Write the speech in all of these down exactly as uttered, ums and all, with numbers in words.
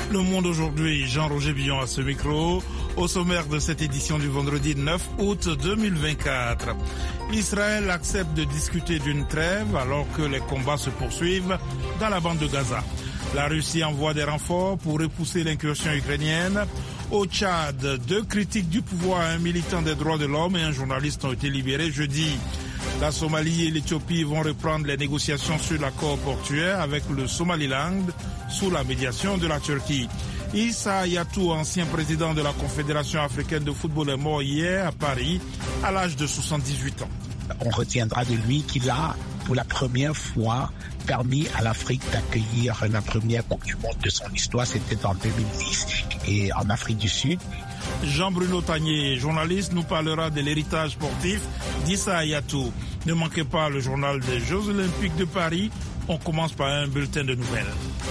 Le Monde aujourd'hui, Jean-Roger Billon à ce micro. Au sommaire de cette édition du vendredi neuf août deux mille vingt-quatre. Israël accepte de discuter d'une trêve alors que les combats se poursuivent dans la bande de Gaza. La Russie envoie des renforts pour repousser l'incursion ukrainienne. Au Tchad, deux critiques du pouvoir, un militant des droits de l'homme et un journaliste ont été libérés jeudi. La Somalie et l'Éthiopie vont reprendre les négociations sur l'accord portuaire avec le Somaliland sous la médiation de la Turquie. Issa Hayatou, ancien président de la Confédération africaine de football, est mort hier à Paris à l'âge de soixante-dix-huit ans. On retiendra de lui qu'il a, pour la première fois, permis à l'Afrique d'accueillir la première Coupe du Monde de son histoire. C'était en deux mille dix et en Afrique du Sud. Jean-Bruno Tagné, journaliste, nous parlera de l'héritage sportif d'Issa Hayatou. Ne manquez pas le journal des Jeux Olympiques de Paris. On commence par un bulletin de nouvelles.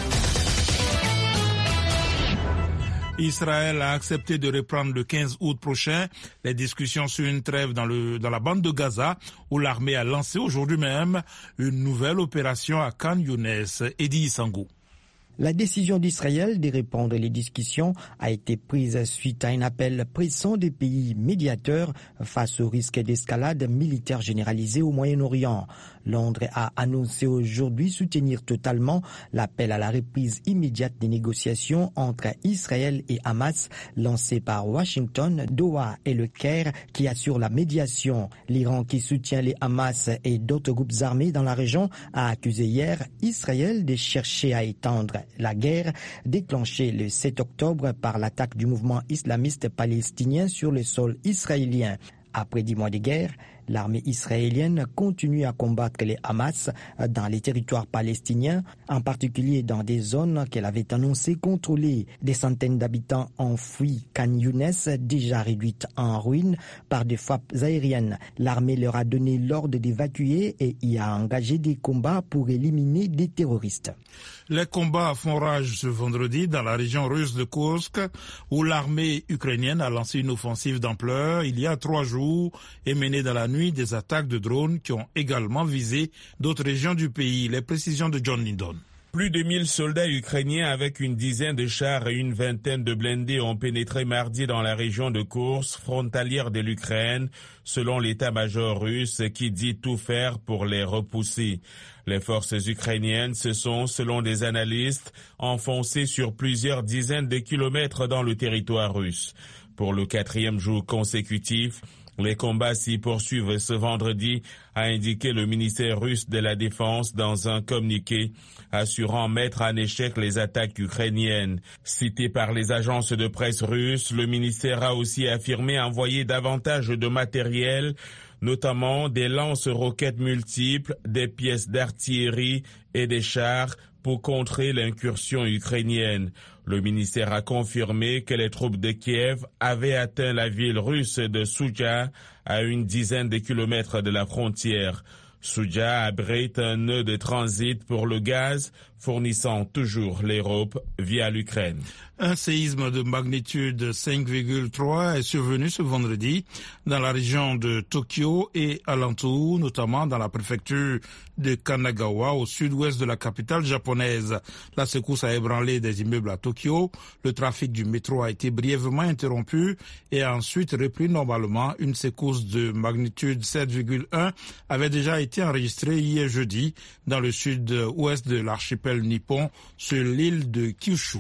Israël a accepté de reprendre le quinze août prochain les discussions sur une trêve dans, le, dans la bande de Gaza, où l'armée a lancé aujourd'hui même une nouvelle opération à Khan Younes. Eddie Sangou. La décision d'Israël de reprendre les discussions a été prise suite à un appel pressant des pays médiateurs face au risque d'escalade militaire généralisée au Moyen-Orient. Londres a annoncé aujourd'hui soutenir totalement l'appel à la reprise immédiate des négociations entre Israël et Hamas lancé par Washington, Doha et le Caire qui assurent la médiation. L'Iran qui soutient les Hamas et d'autres groupes armés dans la région a accusé hier Israël de chercher à étendre la guerre déclenchée le sept octobre par l'attaque du mouvement islamiste palestinien sur le sol israélien. Après dix mois de guerre, l'armée israélienne continue à combattre les Hamas dans les territoires palestiniens, en particulier dans des zones qu'elle avait annoncées contrôlées. Des centaines d'habitants ont fui Khan Younes, déjà réduite en ruine par des frappes aériennes. L'armée leur a donné l'ordre d'évacuer et y a engagé des combats pour éliminer des terroristes. Les combats font rage ce vendredi dans la région russe de Kursk, où l'armée ukrainienne a lancé une offensive d'ampleur il y a trois jours et mené dans la nuit des attaques de drones qui ont également visé d'autres régions du pays. Les précisions de John Lindon. Plus de mille soldats ukrainiens avec une dizaine de chars et une vingtaine de blindés ont pénétré mardi dans la région de Kursk, frontalière de l'Ukraine, selon l'état-major russe qui dit tout faire pour les repousser. Les forces ukrainiennes se sont, selon des analystes, enfoncées sur plusieurs dizaines de kilomètres dans le territoire russe. Pour le quatrième jour consécutif, les combats s'y poursuivent ce vendredi, a indiqué le ministère russe de la Défense dans un communiqué, assurant mettre en échec les attaques ukrainiennes. Cité par les agences de presse russes, le ministère a aussi affirmé envoyer davantage de matériel, notamment des lance-roquettes multiples, des pièces d'artillerie et des chars pour contrer l'incursion ukrainienne. Le ministère a confirmé que les troupes de Kiev avaient atteint la ville russe de Souja, à une dizaine de kilomètres de la frontière. Souja abrite un nœud de transit pour le gaz, fournissant toujours l'Europe via l'Ukraine. Un séisme de magnitude cinq virgule trois est survenu ce vendredi dans la région de Tokyo et alentour, notamment dans la préfecture de Kanagawa, au sud-ouest de la capitale japonaise. La secousse a ébranlé des immeubles à Tokyo. Le trafic du métro a été brièvement interrompu et a ensuite repris normalement. Une secousse de magnitude sept virgule un avait déjà été enregistrée hier jeudi dans le sud-ouest de l'archipel nippon sur l'île de Kyushu.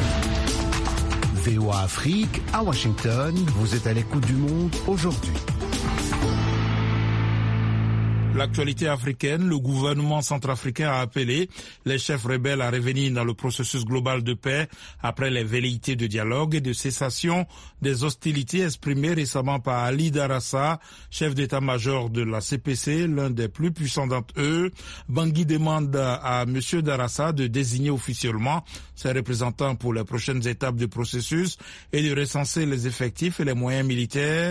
V O A Afrique, à Washington, vous êtes à l'écoute du monde aujourd'hui. L'actualité africaine, le gouvernement centrafricain a appelé les chefs rebelles à revenir dans le processus global de paix après les velléités de dialogue et de cessation des hostilités exprimées récemment par Ali Darassa, chef d'état-major de la C P C, l'un des plus puissants d'entre eux. Bangui demande à M. Darassa de désigner officiellement ses représentants pour les prochaines étapes du processus et de recenser les effectifs et les moyens militaires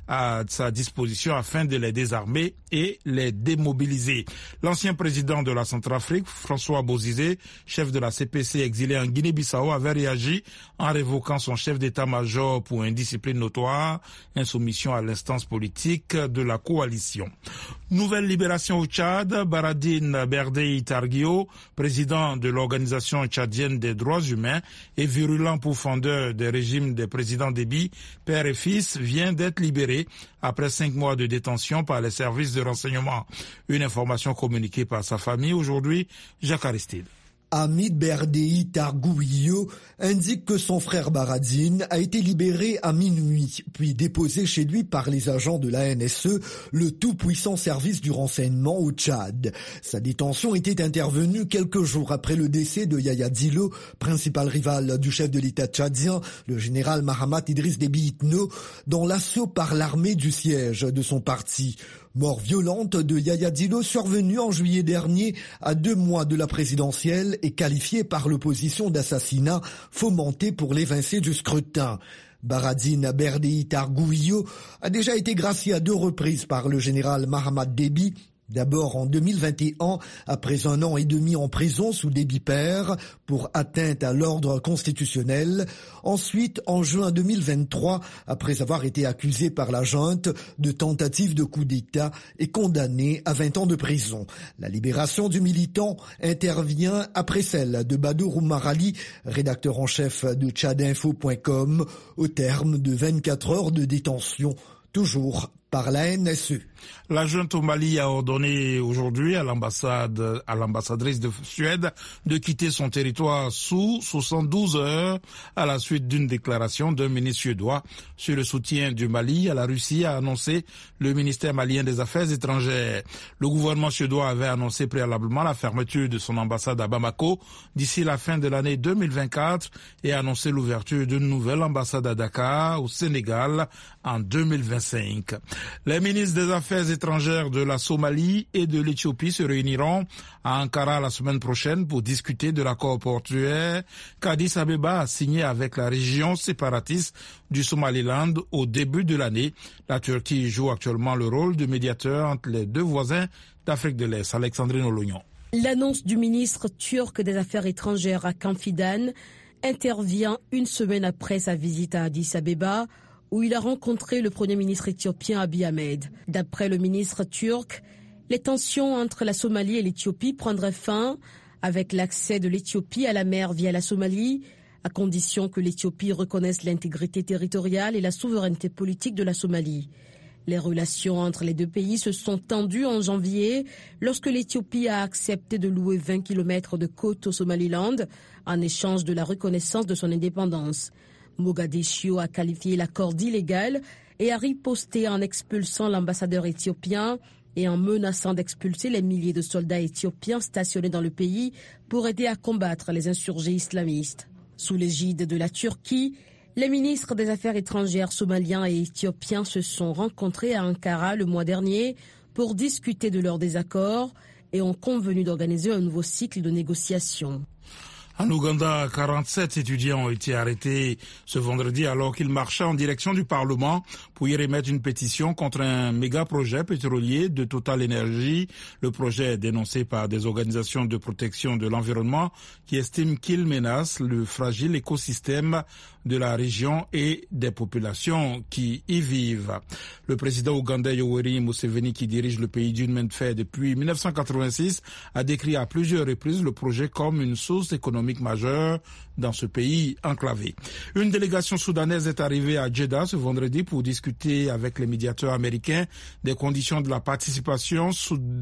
à sa disposition afin de les désarmer et les démobiliser. L'ancien président de la Centrafrique, François Bozizé, chef de la C P C exilé en Guinée-Bissau, avait réagi en révoquant son chef d'état-major pour indiscipline notoire, insoumission à l'instance politique de la coalition. Nouvelle libération au Tchad, Baradine Berdei Targuio, président de l'Organisation tchadienne des droits humains et virulent pourfendeur des régimes des présidents Déby, père et fils, vient d'être libéré après cinq mois de détention par les services de renseignement. Une information communiquée par sa famille aujourd'hui, Jacques Aristide. Hamid Berdei Targuio indique que son frère Baradine a été libéré à minuit, puis déposé chez lui par les agents de la N S E, le tout-puissant service du renseignement au Tchad. Sa détention était intervenue quelques jours après le décès de Yaya Dillo, principal rival du chef de l'État tchadien, le général Mahamat Idriss Déby Itno, dans l'assaut par l'armée du siège de son parti. Mort violente de Yaya Dillo survenue en juillet dernier à deux mois de la présidentielle et qualifiée par l'opposition d'assassinat fomenté pour l'évincer du scrutin. Baradine Berdei Targuio a déjà été gracié à deux reprises par le général Mahamat Déby. D'abord en deux mille vingt et un, après un an et demi en prison sous Déby père pour atteinte à l'ordre constitutionnel. Ensuite en juin deux mille vingt-trois, après avoir été accusé par la junte de tentative de coup d'État et condamné à vingt ans de prison. La libération du militant intervient après celle de Badourou Marali, rédacteur en chef de tchadinfo point com, au terme de vingt-quatre heures de détention, toujours par la N S E. La junte au Mali a ordonné aujourd'hui à l'ambassade, à l'ambassadrice de Suède de quitter son territoire sous soixante-douze heures à la suite d'une déclaration d'un ministre suédois sur le soutien du Mali à la Russie, a annoncé le ministère malien des Affaires étrangères. Le gouvernement suédois avait annoncé préalablement la fermeture de son ambassade à Bamako d'ici la fin de l'année deux mille vingt-quatre et a annoncé l'ouverture d'une nouvelle ambassade à Dakar, au Sénégal, en deux mille vingt-cinq. Les ministres des Affaires étrangères de la Somalie et de l'Éthiopie se réuniront à Ankara la semaine prochaine pour discuter de l'accord portuaire qu'Addis Abeba a signé avec la région séparatiste du Somaliland au début de l'année. La Turquie joue actuellement le rôle de médiateur entre les deux voisins d'Afrique de l'Est. Alexandrine Olognon. L'annonce du ministre turc des Affaires étrangères à Fidan intervient une semaine après sa visite à Addis Abeba, où il a rencontré le Premier ministre éthiopien Abiy Ahmed. D'après le ministre turc, les tensions entre la Somalie et l'Éthiopie prendraient fin avec l'accès de l'Éthiopie à la mer via la Somalie, à condition que l'Éthiopie reconnaisse l'intégrité territoriale et la souveraineté politique de la Somalie. Les relations entre les deux pays se sont tendues en janvier lorsque l'Éthiopie a accepté de louer vingt kilomètres de côte au Somaliland en échange de la reconnaissance de son indépendance. Mogadiscio a qualifié l'accord d'illégal et a riposté en expulsant l'ambassadeur éthiopien et en menaçant d'expulser les milliers de soldats éthiopiens stationnés dans le pays pour aider à combattre les insurgés islamistes. Sous l'égide de la Turquie, les ministres des Affaires étrangères somaliens et éthiopiens se sont rencontrés à Ankara le mois dernier pour discuter de leurs désaccords et ont convenu d'organiser un nouveau cycle de négociations. En Ouganda, quarante-sept étudiants ont été arrêtés ce vendredi alors qu'ils marchaient en direction du Parlement pour y remettre une pétition contre un méga-projet pétrolier de Total Energy. Le projet est dénoncé par des organisations de protection de l'environnement qui estiment qu'il menace le fragile écosystème de la région et des populations qui y vivent. Le président ougandais Yoweri Museveni, qui dirige le pays d'une main de fer depuis mille neuf cent quatre-vingt-six, a décrit à plusieurs reprises le projet comme une source économique majeure dans ce pays enclavé. Une délégation soudanaise est arrivée à Jeddah ce vendredi pour discuter avec les médiateurs américains des conditions de la participation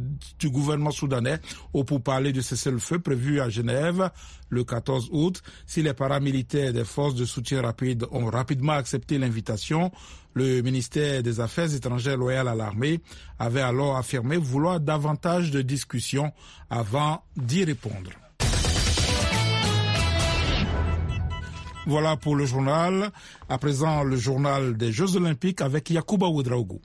du gouvernement soudanais au pourparlers de cessez-le-feu prévu à Genève le quatorze août. Si les paramilitaires des forces de soutien rapide ont rapidement accepté l'invitation, le ministère des Affaires étrangères loyal à l'armée avait alors affirmé vouloir davantage de discussions avant d'y répondre. Voilà pour le journal. À présent, le journal des Jeux Olympiques avec Yacouba Ouedraogo.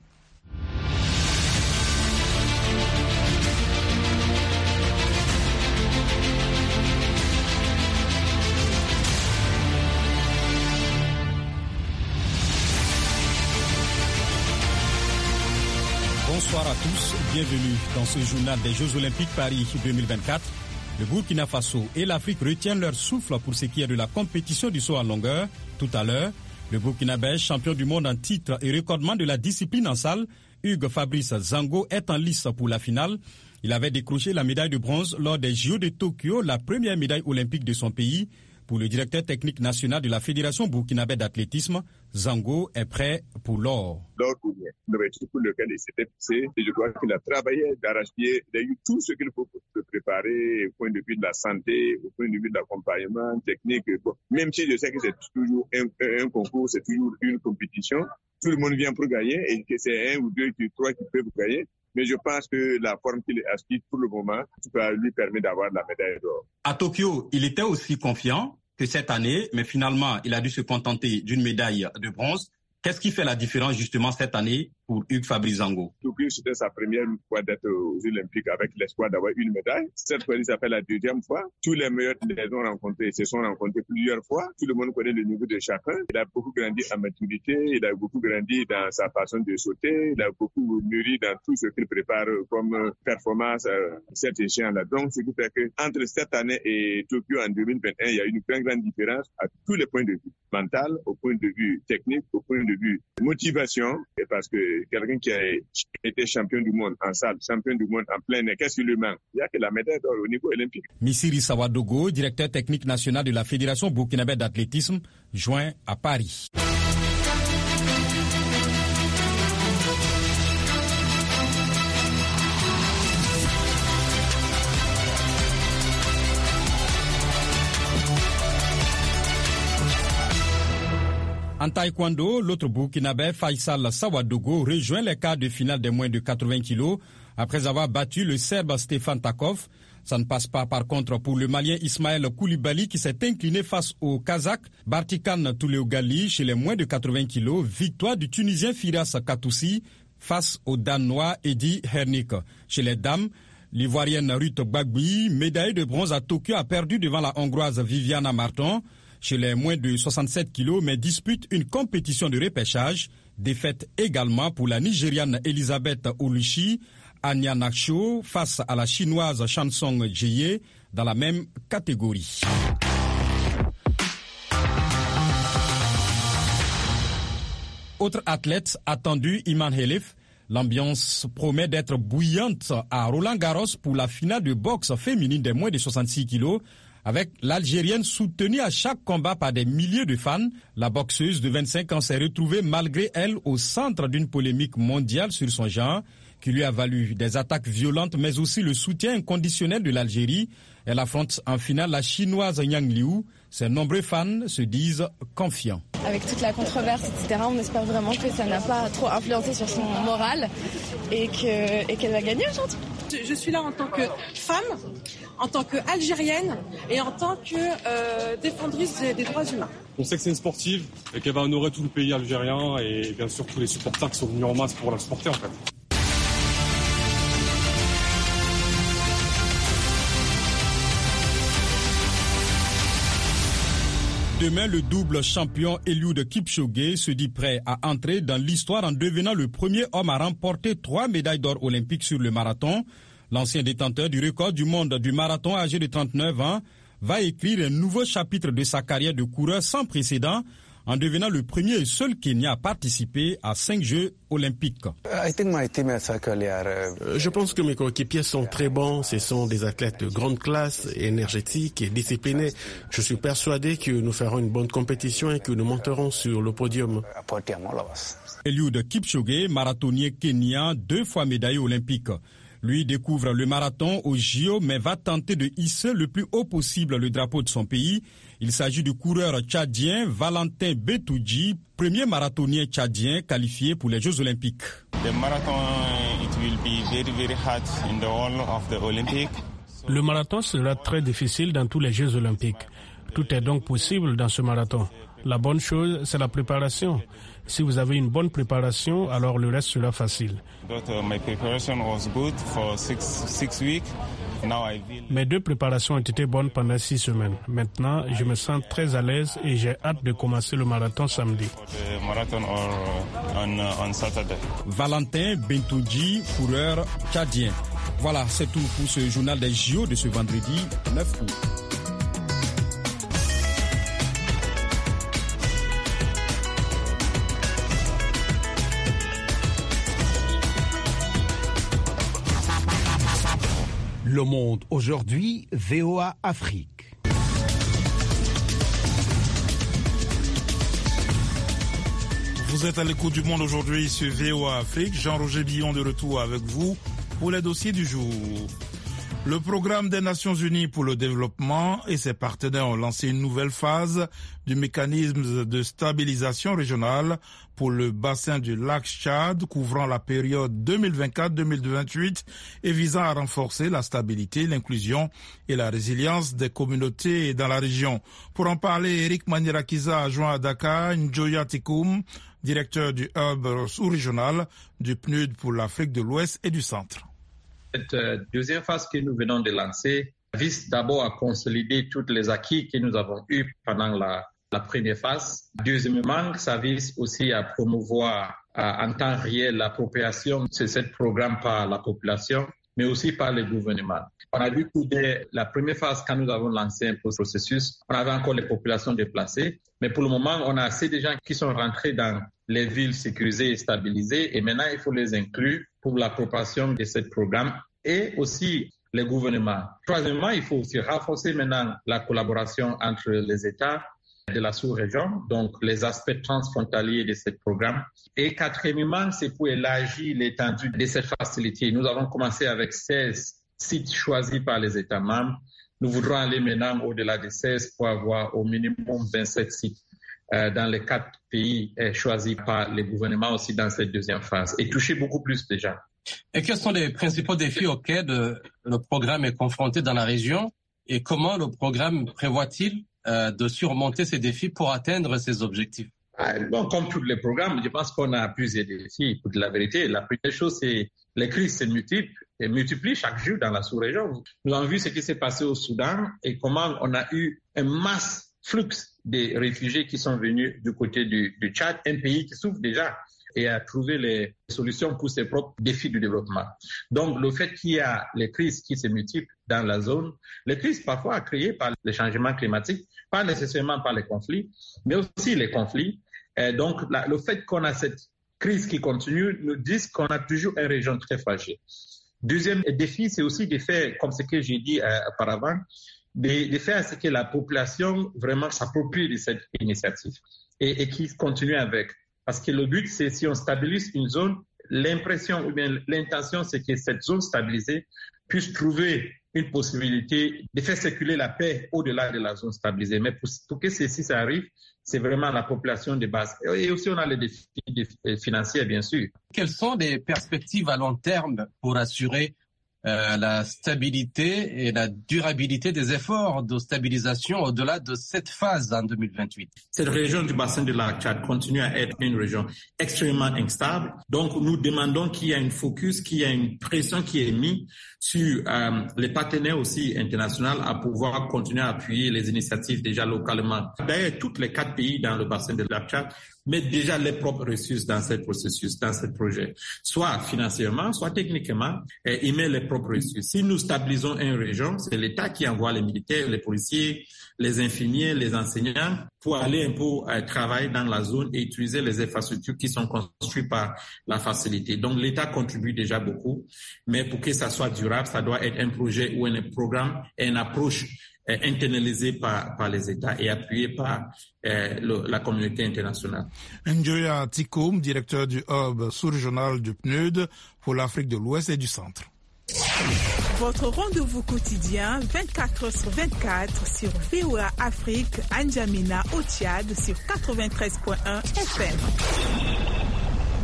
tous, bienvenue dans ce journal des Jeux Olympiques Paris deux mille vingt-quatre. Le Burkina Faso et l'Afrique retiennent leur souffle pour ce qui est de la compétition du saut en longueur. Tout à l'heure, le Burkinabé, champion du monde en titre et recordman de la discipline en salle, Hugues Fabrice Zango, est en lice pour la finale. Il avait décroché la médaille de bronze lors des J O de Tokyo, la première médaille olympique de son pays. Pour le directeur technique national de la Fédération burkinabé d'athlétisme, Zango est prêt pour l'or. L'or pour l'objectif pour lequel il s'était fixé, et je crois qu'il a travaillé d'arrache-pied, il a eu tout ce qu'il faut pour se préparer au point de vue de la santé, au point de vue de l'accompagnement technique. Bon, même si je sais que c'est toujours un, un concours, c'est toujours une compétition, tout le monde vient pour gagner et que c'est un ou deux, trois qui peuvent gagner. Mais je pense que la forme qu'il aspire pour le moment lui permet d'avoir la médaille d'or. À Tokyo, il était aussi confiant que cette année, mais finalement, il a dû se contenter d'une médaille de bronze. Qu'est-ce qui fait la différence justement cette année pour Hugues Fabrice Zango? Tokyo, c'était sa première fois d'être aux Olympiques avec l'espoir d'avoir une médaille. Cette fois, ça fait la deuxième fois. Tous les meilleurs les ont rencontrés, se sont rencontrés plusieurs fois. Tout le monde connaît le niveau de chacun. Il a beaucoup grandi en maturité, il a beaucoup grandi dans sa façon de sauter, il a beaucoup mûri dans tout ce qu'il prépare comme performance euh, cet échéant-là. Donc, ce qui fait que entre cette année et Tokyo en deux mille vingt et un, il y a une très grande différence à tous les points de vue. Mental, au point de vue technique, au point de vue motivation, et parce que quelqu'un qui a été champion du monde en salle, champion du monde en plein air, qu'est-ce qui lui manque? Il n'y a que la médaille d'or au niveau olympique. Missiri Sawadogo, directeur technique national de la Fédération burkinabé d'athlétisme, joint à Paris. En taekwondo, l'autre burkinabé, Faisal Sawadogo, rejoint les quarts de finale des moins de quatre-vingts kilos après avoir battu le Serbe Stefan Takov. Ça ne passe pas par contre pour le Malien Ismaël Koulibaly qui s'est incliné face au Kazakh Bartikan Tuleogali chez les moins de quatre-vingts kilos. Victoire du Tunisien Firas Katoussi face au Danois Eddy Hernik. Chez les dames, l'Ivoirienne Ruth Gbagbi, médaille de bronze à Tokyo, a perdu devant la Hongroise Viviana Marton. Chez les moins de soixante-sept kilos, mais dispute une compétition de repêchage. Défaite également pour la Nigériane Elisabeth Oluchi, Anya Naksho face à la Chinoise Shansong Jie dans la même catégorie. Autre athlète attendu, Iman Khelif. L'ambiance promet d'être bouillante à Roland-Garros pour la finale de boxe féminine des moins de soixante-six kilos. Avec l'Algérienne soutenue à chaque combat par des milliers de fans, la boxeuse de vingt-cinq ans s'est retrouvée malgré elle au centre d'une polémique mondiale sur son genre qui lui a valu des attaques violentes mais aussi le soutien inconditionnel de l'Algérie. Elle affronte en finale la chinoise Yang Liu. Ses nombreux fans se disent confiants. Avec toute la controverse, et cetera, on espère vraiment que ça n'a pas trop influencé sur son moral et que, et qu'elle va gagner aujourd'hui. Je suis là en tant que femme, en tant qu'Algérienne et en tant que euh, défendrice des, des droits humains. On sait que c'est une sportive et qu'elle va honorer tout le pays algérien et bien sûr tous les supporters qui sont venus en masse pour la supporter en fait. Demain, le double champion Eliud Kipchoge se dit prêt à entrer dans l'histoire en devenant le premier homme à remporter trois médailles d'or olympiques sur le marathon. L'ancien détenteur du record du monde du marathon âgé de trente-neuf ans va écrire un nouveau chapitre de sa carrière de coureur sans précédent en devenant le premier et seul Kenyan à participer à cinq Jeux olympiques. Je pense que mes coéquipiers sont très bons. Ce sont des athlètes de grande classe, énergétiques et disciplinés. Je suis persuadé que nous ferons une bonne compétition et que nous monterons sur le podium. Eliud Kipchoge, marathonnier kenyan, deux fois médaillé olympique. Lui découvre le marathon au J O, mais va tenter de hisser le plus haut possible le drapeau de son pays. Il s'agit du coureur tchadien Valentin Betouji, premier marathonnier tchadien qualifié pour les Jeux olympiques. Le marathon sera très difficile dans tous les Jeux olympiques. Tout est donc possible dans ce marathon. La bonne chose, c'est la préparation. Si vous avez une bonne préparation, alors le reste sera facile. Mes deux préparations ont été bonnes pendant six semaines. Maintenant, je me sens très à l'aise et j'ai hâte de commencer le marathon samedi. Valentin Bentoudji, coureur tchadien. Voilà, c'est tout pour ce journal des J O de ce vendredi neuf août. Le Monde aujourd'hui, V O A Afrique. Vous êtes à l'écoute du Monde aujourd'hui sur V O A Afrique. Jean-Roger Billon de retour avec vous pour les dossiers du jour. Le programme des Nations Unies pour le développement et ses partenaires ont lancé une nouvelle phase du mécanisme de stabilisation régionale pour le bassin du lac Tchad, couvrant la période deux mille vingt-quatre deux mille vingt-huit et visant à renforcer la stabilité, l'inclusion et la résilience des communautés dans la région. Pour en parler, Eric Manierakiza a joint à Dakar Njoya Tikoum, directeur du hub sous-régional du P N U D pour l'Afrique de l'Ouest et du Centre. Cette deuxième phase que nous venons de lancer vise d'abord à consolider tous les acquis que nous avons eus pendant la, la première phase. Deuxièmement, ça vise aussi à promouvoir à, en temps réel l'appropriation de ce programme par la population, mais aussi par le gouvernement. On a vu que dès la première phase, quand nous avons lancé un processus, on avait encore les populations déplacées, mais pour le moment, on a assez de gens qui sont rentrés dans les villes sécurisées et stabilisées, et maintenant, il faut les inclure pour l'appropriation de ce programme et aussi les gouvernements. Troisièmement, il faut aussi renforcer maintenant la collaboration entre les États de la sous-région, donc les aspects transfrontaliers de ce programme. Et quatrièmement, c'est pour élargir l'étendue de cette facilité. Nous avons commencé avec seize sites choisis par les États membres. Nous voudrons aller maintenant au-delà de seize pour avoir au minimum vingt-sept sites euh, dans les quatre pays euh, choisis par les gouvernements aussi dans cette deuxième phase et toucher beaucoup plus de gens. Et quels sont les principaux défis auxquels euh, le programme est confronté dans la région et comment le programme prévoit-il euh, de surmonter ces défis pour atteindre ses objectifs? Bon, comme tous les programmes, je pense qu'on a plusieurs défis. Pour la vérité, la première chose, c'est les crises se multiplient et multiplient chaque jour dans la sous-région. Nous avons vu ce qui s'est passé au Soudan et comment on a eu un masse flux des réfugiés qui sont venus du côté du, du Tchad, un pays qui souffre déjà et à trouver les solutions pour ses propres défis du développement. Donc, le fait qu'il y a les crises qui se multiplient dans la zone, les crises parfois créées par les changements climatiques, pas nécessairement par les conflits, mais aussi les conflits. Et donc, la, le fait qu'on a cette crise qui continue nous dit qu'on a toujours une région très fragile. Deuxième défi, c'est aussi de faire, comme ce que j'ai dit euh, auparavant, de, de faire ce que la population vraiment s'approprie de cette initiative et, et qui continue avec. Parce que le but, c'est si on stabilise une zone, l'impression ou bien l'intention, c'est que cette zone stabilisée puisse trouver une possibilité de faire circuler la paix au-delà de la zone stabilisée. Mais pour, pour que ceci ça arrive, c'est vraiment la population de base. Et aussi, on a les défis financiers, bien sûr. Quelles sont les perspectives à long terme pour assurer euh, la stabilité et la durabilité des efforts de stabilisation au-delà de cette phase en deux mille vingt-huit? Cette région du bassin de la Tchad continue à être une région extrêmement instable. Donc, nous demandons qu'il y ait une focus, qu'il y ait une pression qui est mise sur euh, les partenaires aussi internationaux à pouvoir continuer à appuyer les initiatives déjà localement. D'ailleurs, tous les quatre pays dans le bassin de la Tchad mettent déjà les propres ressources dans ce processus, dans ce projet, soit financièrement, soit techniquement, et ils mettent les propres ressources. Si nous stabilisons une région, c'est l'État qui envoie les militaires, les policiers, les infirmiers, les enseignants pour aller un peu euh, travailler dans la zone et utiliser les infrastructures qui sont construites par la facilité. Donc l'État contribue déjà beaucoup, mais pour que ça soit durable, ça doit être un projet ou un programme et une approche euh, internalisée par, par les États et appuyée par euh, le, la communauté internationale. Njoya Tikoum, directeur du hub sous-régional du P N U D pour l'Afrique de l'Ouest et du Centre. Votre rendez-vous quotidien vingt-quatre heures sur vingt-quatre sur V O A Afrique, N'Djamena au Tchad sur quatre-vingt-treize virgule un F M.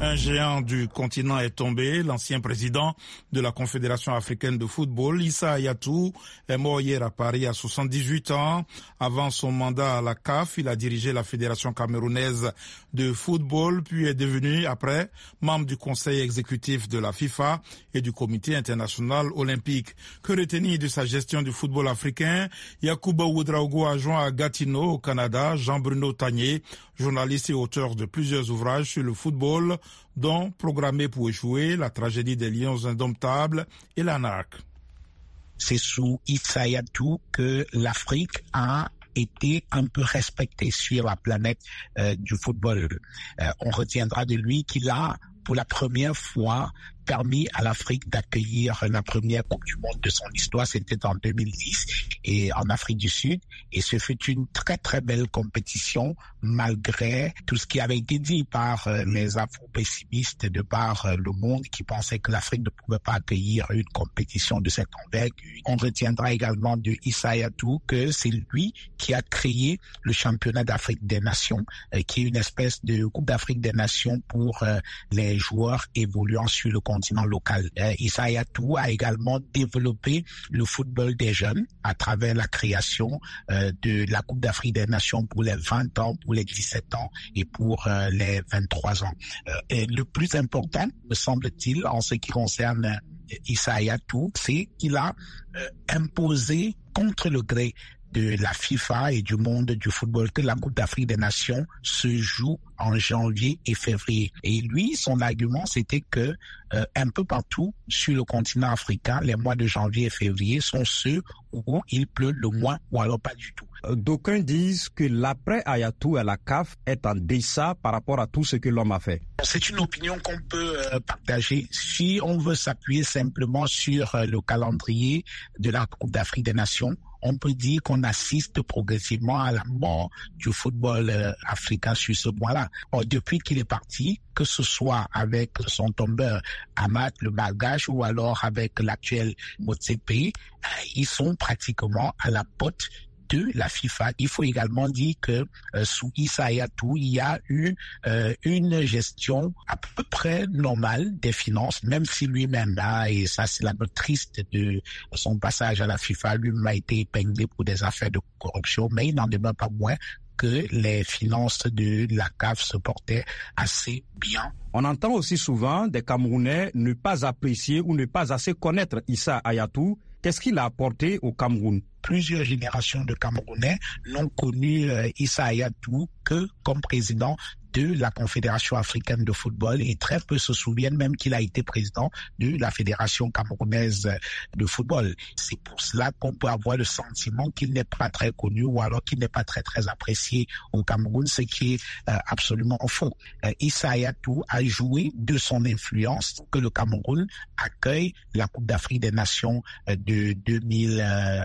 Un géant du continent est tombé. L'ancien président de la Confédération africaine de football, Issa Hayatou, est mort hier à Paris à soixante-dix-huit ans. Avant son mandat à la C A F, il a dirigé la Fédération camerounaise de football, puis est devenu, après, membre du conseil exécutif de la FIFA et du comité international olympique. Que retenir de sa gestion du football africain? Yacouba Ouedraogo a joint à Gatineau, au Canada, Jean-Bruno Tagné, journaliste et auteur de plusieurs ouvrages sur le football, dont Programmé pour échouer, La tragédie des lions indomptables et l'anarque. C'est sous Issa Hayatou que l'Afrique a été un peu respectée sur la planète euh, du football. Euh, on retiendra de lui qu'il a, pour la première fois, permis à l'Afrique d'accueillir la première Coupe du Monde de son histoire. C'était en deux mille dix et en Afrique du Sud. Et ce fut une très très belle compétition malgré tout ce qui avait été dit par les afro-pessimistes de par le monde qui pensaient que l'Afrique ne pouvait pas accueillir une compétition de cette envergure. On retiendra également de Issa Hayatou que c'est lui qui a créé le championnat d'Afrique des Nations, qui est une espèce de Coupe d'Afrique des Nations pour les joueurs évoluant sur le continent local. Euh, Issa Hayatou a également développé le football des jeunes à travers la création euh, de la Coupe d'Afrique des Nations pour les vingt ans, pour les dix-sept ans et pour euh, les vingt-trois ans. Euh, et le plus important, me semble-t-il, en ce qui concerne euh, Issa Hayatou, c'est qu'il a euh, imposé contre le gré de la FIFA et du monde du football que la Coupe d'Afrique des Nations se joue en janvier et février. Et lui, son argument, c'était que euh, un peu partout sur le continent africain, les mois de janvier et février sont ceux où il pleut le moins ou alors pas du tout. D'aucuns disent que l'après Hayatou à la C A F est en deçà par rapport à tout ce que l'homme a fait. C'est une opinion qu'on peut euh, partager. Si on veut s'appuyer simplement sur euh, le calendrier de la Coupe d'Afrique des Nations, on peut dire qu'on assiste progressivement à la mort du football euh, africain sur ce point-là. Or, depuis qu'il est parti, que ce soit avec son tombeur Amat le Malgache ou alors avec l'actuel Motsepe, euh, ils sont pratiquement à la pote de la FIFA. Il faut également dire que euh, sous Issa Hayatou, il y a eu euh, une gestion à peu près normale des finances, même si lui-même, là, et ça c'est la note triste de son passage à la FIFA, lui-même a été épinglé pour des affaires de corruption, mais il n'en demeure pas moins que les finances de la C A F se portaient assez bien. On entend aussi souvent des Camerounais ne pas apprécier ou ne pas assez connaître Issa Hayatou. Qu'est-ce qu'il a apporté au Cameroun? Plusieurs générations de Camerounais n'ont connu euh, Issa Hayatou que comme président de la Confédération africaine de football et très peu se souviennent même qu'il a été président de la Fédération camerounaise de football. C'est pour cela qu'on peut avoir le sentiment qu'il n'est pas très connu ou alors qu'il n'est pas très très apprécié au Cameroun, ce qui est euh, absolument faux. Euh, Issa Hayatou a joué de son influence pour que le Cameroun accueille la Coupe d'Afrique des Nations euh, de deux mille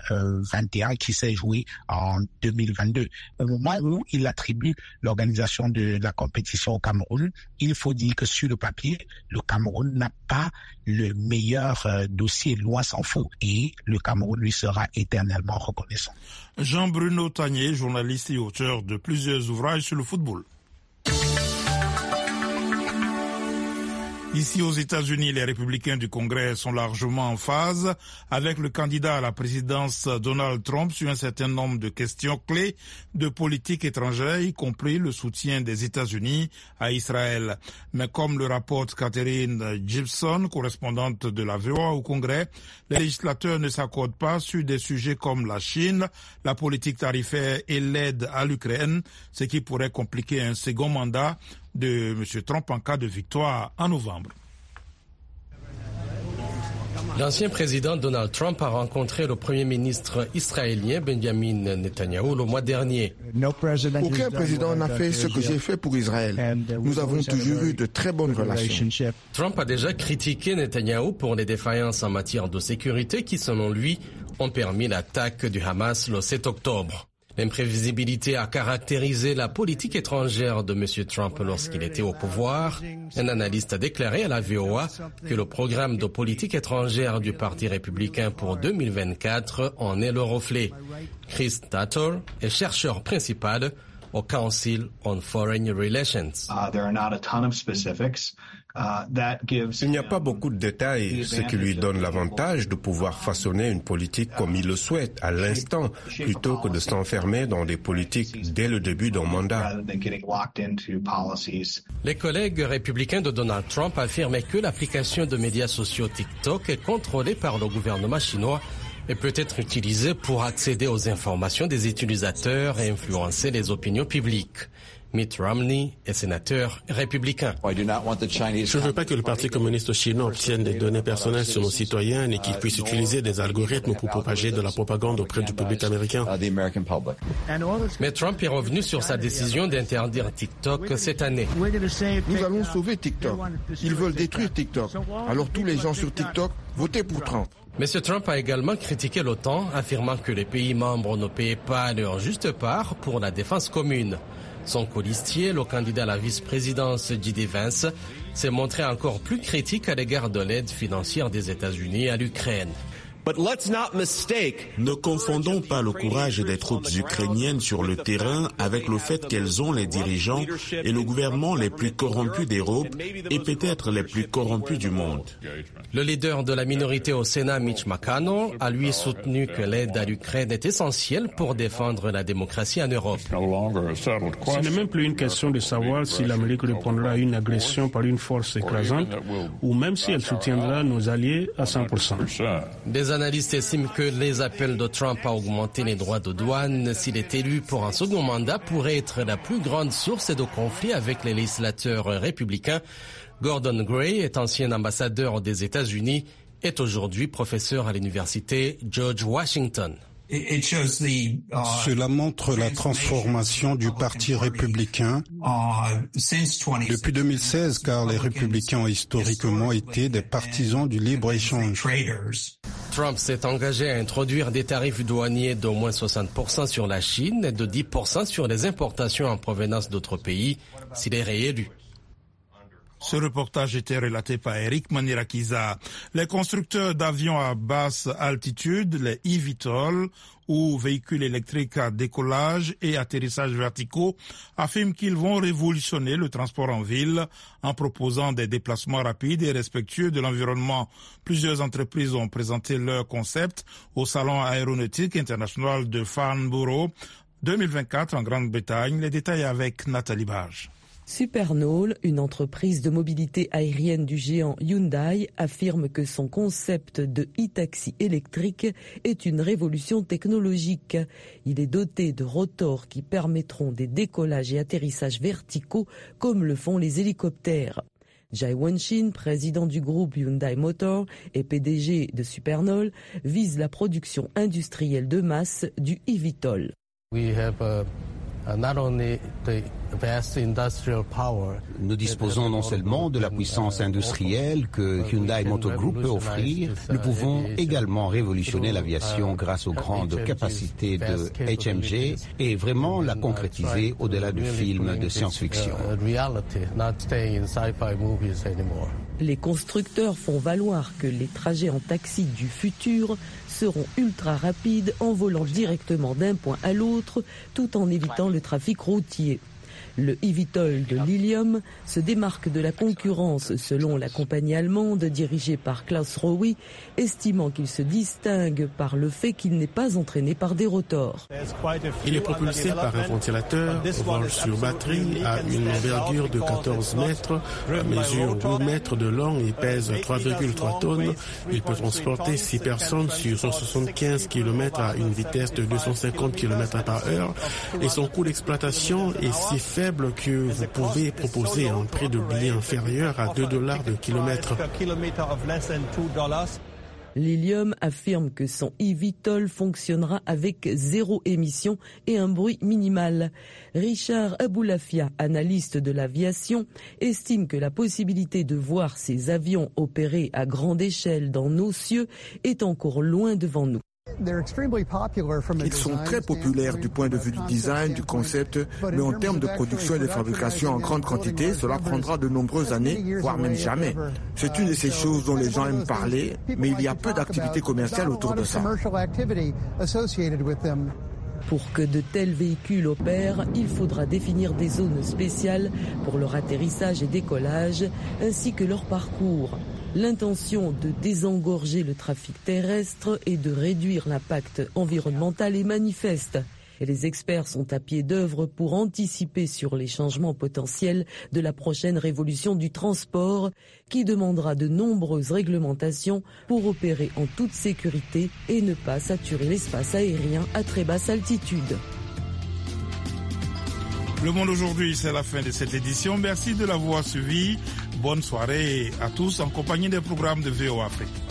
vingt et un qui s'est jouée en deux mille vingt-deux. Au moment où il attribue l'organisation de la compétition au Cameroun, il faut dire que sur le papier, le Cameroun n'a pas le meilleur euh, dossier, loin s'en faut, et le Cameroun lui sera éternellement reconnaissant. Jean-Bruno Tagné, journaliste et auteur de plusieurs ouvrages sur le football. Ici aux États-Unis, les républicains du Congrès sont largement en phase avec le candidat à la présidence Donald Trump sur un certain nombre de questions clés de politique étrangère, y compris le soutien des États-Unis à Israël. Mais comme le rapporte Catherine Gibson, correspondante de la V O A au Congrès, les législateurs ne s'accordent pas sur des sujets comme la Chine, la politique tarifaire et l'aide à l'Ukraine, ce qui pourrait compliquer un second mandat de M. Trump en cas de victoire en novembre. L'ancien président Donald Trump a rencontré le premier ministre israélien Benjamin Netanyahou le mois dernier. Aucun président n'a fait ce que j'ai fait pour Israël. Nous avons toujours eu de très bonnes relations. Trump a déjà critiqué Netanyahou pour les défaillances en matière de sécurité qui, selon lui, ont permis l'attaque du Hamas le sept octobre. L'imprévisibilité a caractérisé la politique étrangère de M. Trump lorsqu'il était au pouvoir. Un analyste a déclaré à la V O A que le programme de politique étrangère du Parti républicain pour deux mille vingt-quatre en est le reflet. Chris Tator est chercheur principal au Council on Foreign Relations. Uh, there are not a ton of specifics. Il n'y a pas beaucoup de détails, ce qui lui donne l'avantage de pouvoir façonner une politique comme il le souhaite, à l'instant, plutôt que de s'enfermer dans des politiques dès le début d'un mandat. Les collègues républicains de Donald Trump affirmaient que l'application de médias sociaux TikTok est contrôlée par le gouvernement chinois et peut être utilisée pour accéder aux informations des utilisateurs et influencer les opinions publiques. Mitt Romney est sénateur républicain. Je ne veux pas que le Parti communiste chinois obtienne des données personnelles sur nos citoyens et qu'il puisse utiliser des algorithmes pour propager de la propagande auprès du public américain. Mais Trump est revenu sur sa décision d'interdire TikTok cette année. Nous allons sauver TikTok. Ils veulent détruire TikTok. Alors tous les gens sur TikTok, votez pour Trump. M. Trump a également critiqué l'OTAN, affirmant que les pays membres ne payaient pas leur juste part pour la défense commune. Son colistier, le candidat à la vice-présidence J D Vance, s'est montré encore plus critique à l'égard de l'aide financière des États-Unis à l'Ukraine. Ne confondons pas le courage des troupes ukrainiennes sur le terrain avec le fait qu'elles ont les dirigeants et le gouvernement les plus corrompus d'Europe et peut-être les plus corrompus du monde. Le leader de la minorité au Sénat, Mitch McConnell, a lui soutenu que l'aide à l'Ukraine est essentielle pour défendre la démocratie en Europe. Ce n'est même plus une question de savoir si l'Amérique répondra à une agression par une force écrasante ou même si elle soutiendra nos alliés à cent pour cent. Des analystes estiment que les appels de Trump à augmenter les droits de douane s'il est élu pour un second mandat pourrait être la plus grande source de conflit avec les législateurs républicains. Gordon Gray est ancien ambassadeur des États-Unis, est aujourd'hui professeur à l'université George Washington. Cela montre la transformation du Parti républicain depuis deux mille seize, car les républicains ont historiquement été des partisans du libre-échange. Trump s'est engagé à introduire des tarifs douaniers d'au moins soixante pour cent sur la Chine et de dix pour cent sur les importations en provenance d'autres pays s'il est réélu. Ce reportage était relaté par Eric Manirakiza. Les constructeurs d'avions à basse altitude, les E V T O L, ou véhicules électriques à décollage et atterrissage verticaux, affirment qu'ils vont révolutionner le transport en ville en proposant des déplacements rapides et respectueux de l'environnement. Plusieurs entreprises ont présenté leur concept au Salon aéronautique international de Farnborough deux mille vingt-quatre en Grande-Bretagne. Les détails avec Nathalie Barge. Supernal, une entreprise de mobilité aérienne du géant Hyundai, affirme que son concept de e-taxi électrique est une révolution technologique. Il est doté de rotors qui permettront des décollages et atterrissages verticaux comme le font les hélicoptères. Jai Won-shin, président du groupe Hyundai Motor et P D G de Supernal, vise la production industrielle de masse du E V T O L. We have, uh... Nous disposons non seulement de la puissance industrielle que Hyundai Motor Group peut offrir, nous pouvons également révolutionner l'aviation grâce aux grandes capacités de H M G et vraiment la concrétiser au-delà du film de science-fiction. Les constructeurs font valoir que les trajets en taxi du futur seront ultra rapides en volant directement d'un point à l'autre tout en évitant le trafic routier. Le E V T O L de Lilium se démarque de la concurrence selon la compagnie allemande dirigée par Klaus Rowe, estimant qu'il se distingue par le fait qu'il n'est pas entraîné par des rotors. Il est propulsé par un ventilateur, vole sur batterie, a une envergure de quatorze mètres, mesure huit mètres de long et pèse trois virgule trois tonnes. Il peut transporter six personnes sur cent soixante-quinze kilomètres à une vitesse de deux cent cinquante kilomètres par heure et son coût d'exploitation est si faible que vous pouvez proposer un prix de billet inférieur à deux dollars de kilomètre. Lilium affirme que son E V T O L fonctionnera avec zéro émission et un bruit minimal. Richard Aboulafia, analyste de l'aviation, estime que la possibilité de voir ces avions opérer à grande échelle dans nos cieux est encore loin devant nous. Ils sont très populaires du point de vue du design, du concept, mais en termes de production et de fabrication en grande quantité, cela prendra de nombreuses années, voire même jamais. C'est une de ces choses dont les gens aiment parler, mais il y a peu d'activités commerciales autour de ça. Pour que de tels véhicules opèrent, il faudra définir des zones spéciales pour leur atterrissage et décollage, ainsi que leur parcours. L'intention de désengorger le trafic terrestre et de réduire l'impact environnemental est manifeste. Et les experts sont à pied d'œuvre pour anticiper sur les changements potentiels de la prochaine révolution du transport qui demandera de nombreuses réglementations pour opérer en toute sécurité et ne pas saturer l'espace aérien à très basse altitude. Le Monde aujourd'hui, c'est la fin de cette édition. Merci de l'avoir suivi. Bonne soirée à tous en compagnie des programmes de V O A Afrique.